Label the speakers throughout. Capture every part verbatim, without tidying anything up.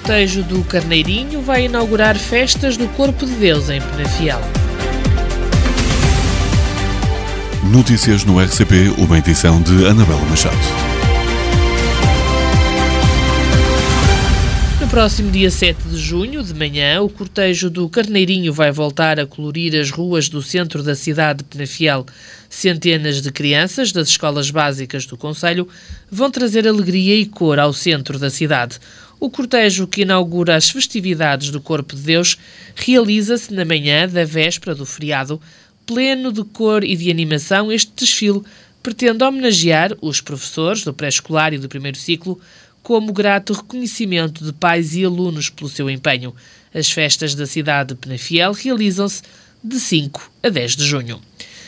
Speaker 1: cortejo do Carneirinho vai inaugurar festas do Corpo de Deus em Penafiel.
Speaker 2: Notícias no R C P, uma edição de Anabela Machado.
Speaker 1: No próximo dia sete de junho, de manhã, o cortejo do Carneirinho vai voltar a colorir as ruas do centro da cidade de Penafiel. Centenas de crianças das escolas básicas do concelho vão trazer alegria e cor ao centro da cidade. O cortejo que inaugura as festividades do Corpo de Deus realiza-se na manhã da véspera do feriado. Pleno de cor e de animação, este desfile pretende homenagear os professores do pré-escolar e do primeiro ciclo como grato reconhecimento de pais e alunos pelo seu empenho. As festas da cidade de Penafiel realizam-se de cinco a dez de junho.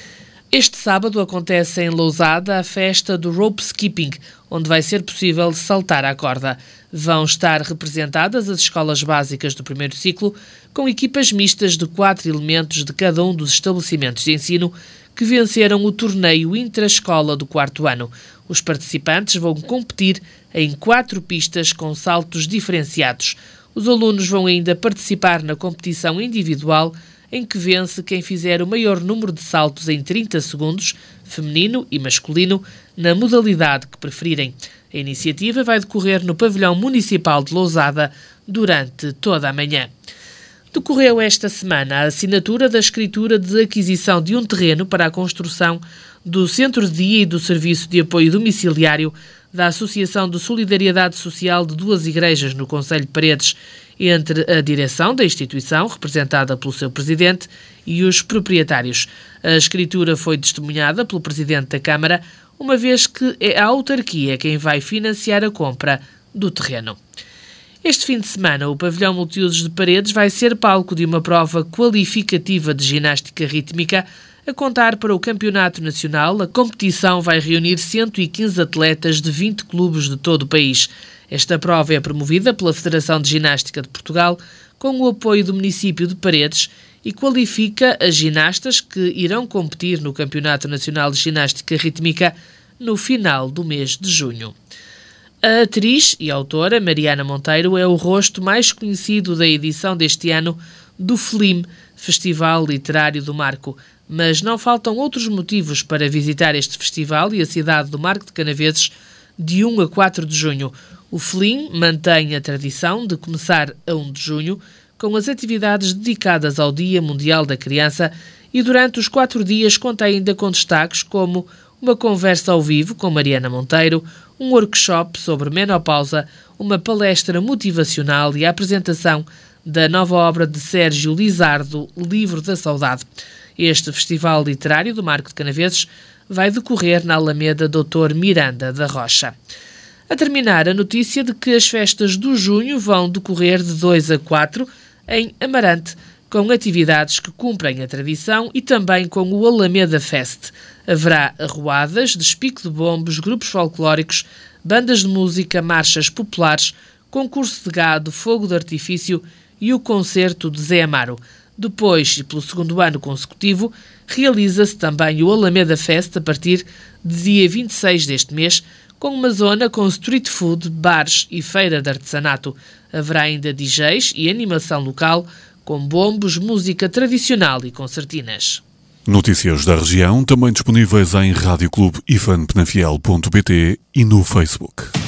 Speaker 1: Este sábado acontece em Lousada a festa do rope skipping, onde vai ser possível saltar à corda. Vão estar representadas as escolas básicas do primeiro ciclo, com equipas mistas de quatro elementos de cada um dos estabelecimentos de ensino que venceram o torneio intra-escola do quarto ano. Os participantes vão competir em quatro pistas com saltos diferenciados. Os alunos vão ainda participar na competição individual, em que vence quem fizer o maior número de saltos em trinta segundos, feminino e masculino, na modalidade que preferirem. A iniciativa vai decorrer no Pavilhão Municipal de Lousada durante toda a manhã. Decorreu esta semana a assinatura da escritura de aquisição de um terreno para a construção do Centro de Dia e do Serviço de Apoio Domiciliário da Associação de Solidariedade Social de duas igrejas no concelho de Paredes, entre a direção da instituição, representada pelo seu presidente, e os proprietários. A escritura foi testemunhada pelo presidente da Câmara, uma vez que é a autarquia quem vai financiar a compra do terreno. Este fim de semana, o Pavilhão Multiusos de Paredes vai ser palco de uma prova qualificativa de ginástica rítmica. A contar para o Campeonato Nacional, a competição vai reunir cento e quinze atletas de vinte clubes de todo o país. Esta prova é promovida pela Federação de Ginástica de Portugal, com o apoio do município de Paredes, e qualifica as ginastas que irão competir no Campeonato Nacional de Ginástica Rítmica no final do mês de junho. A atriz e autora Mariana Monteiro é o rosto mais conhecido da edição deste ano do FLIM, Festival Literário do Marco, mas não faltam outros motivos para visitar este festival e a cidade do Marco de Canaveses de um a quatro de junho. O FLIM mantém a tradição de começar a um de junho, com as atividades dedicadas ao Dia Mundial da Criança, e durante os quatro dias conta ainda com destaques como uma conversa ao vivo com Mariana Monteiro, um workshop sobre menopausa, uma palestra motivacional e a apresentação da nova obra de Sérgio Lizardo, Livro da Saudade. Este Festival Literário do Marco de Canaveses vai decorrer na Alameda doutor Miranda da Rocha. A terminar, a notícia de que as festas do junho vão decorrer de dois a quatro em Amarante, com atividades que cumprem a tradição e também com o Alameda Fest. Haverá arruadas, despique de bombos, grupos folclóricos, bandas de música, marchas populares, concurso de gado, fogo de artifício e o concerto de Zé Amaro. Depois, e pelo segundo ano consecutivo, realiza-se também o Alameda Fest a partir de dia vinte e seis deste mês, com uma zona com street food, bares e feira de artesanato. Haverá ainda D Js e animação local, com bombos, música tradicional e concertinas.
Speaker 2: Notícias da região, também disponíveis em rádio clube ifan penafiel ponto pt e no Facebook.